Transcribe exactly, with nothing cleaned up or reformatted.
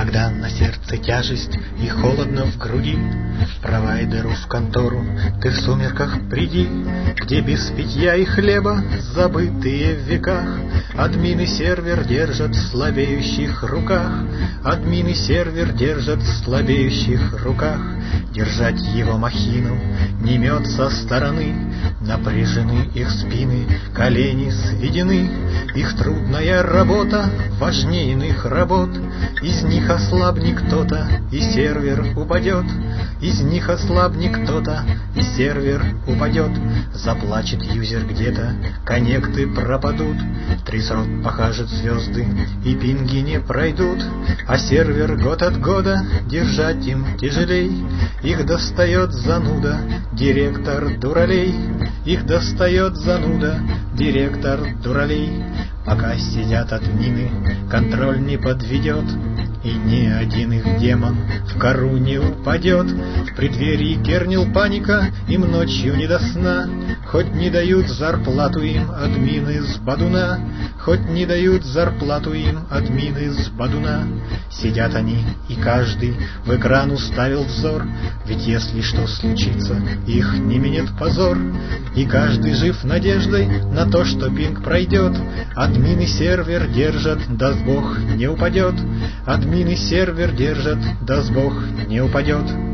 Когда на сердце тяжесть и холодно в груди, провайдеру в контору ты в сумерках приди, где без питья и хлеба, забытые в веках, админ и сервер держат в слабеющих руках, админ и сервер держат в слабеющих руках. Держать его махину не мет со стороны, напряжены их спины, колени сведены, их трудная работа важнее иных работ. Из них ослабнет кто-то, и сервер упадет, из них ослабнет кто-то, и сервер упадет. Заплачет юзер где-то, коннекты пропадут, три срок покажет звезды, и пинги не пройдут, а сервер год от года держать им тяжелей. Их достает зануда, директор дуралей, их достает зануда, директор дуралей. Пока сидят админы, контроль не подведет, и ни один их демон в кору не упадет. В преддверии кернил паника, им ночью не до сна, хоть не дают зарплату им админы с Бадуна, хоть не дают зарплату им админы с Бадуна. Сидят они, и каждый в экран уставил взор, ведь если что случится, их не минет позор. И каждый жив надеждой на то, что пинг пройдет, админ и сервер держат, даст Бог не упадет, админ и сервер держат, даст Бог не упадет.